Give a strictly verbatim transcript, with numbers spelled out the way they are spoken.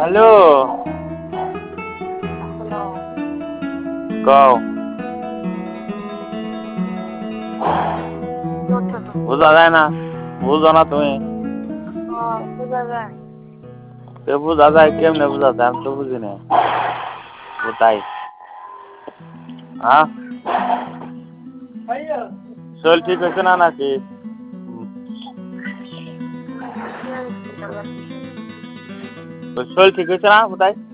Hello. কও। বুঝা যায় না, বুঝো না তুমি? বুঝা যায় কেমনে বুঝা যায় আমি তো বুঝি না। তাই হ্যাঁ, শরীর ঠিক হয়েছে না নাকি? শরীর ঠিক হয়েছে না কোথায়?